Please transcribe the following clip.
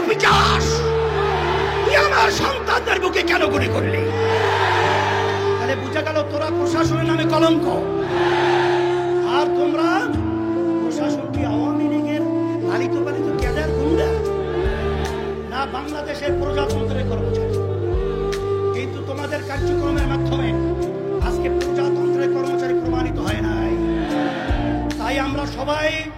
পিশাচ, তুই আমার সন্তানদের বুকে কেন গুলি করলি? তাহলে বুঝা গেল তোরা প্রশাসনের নামে কলঙ্ক। আর তোমরা প্রশাসন কি আওয়ামী লীগের লালিত পালিত ক্যাডার গুন্ডা না বাংলাদেশের প্রজাতন্ত্রের কর্মচারী? কিন্তু তোমাদের কার্যক্রমের মাধ্যমে আজকে প্রজাতন্ত্রের কর্মচারী প্রমাণিত হয় নাই। তাই আমরা সবাই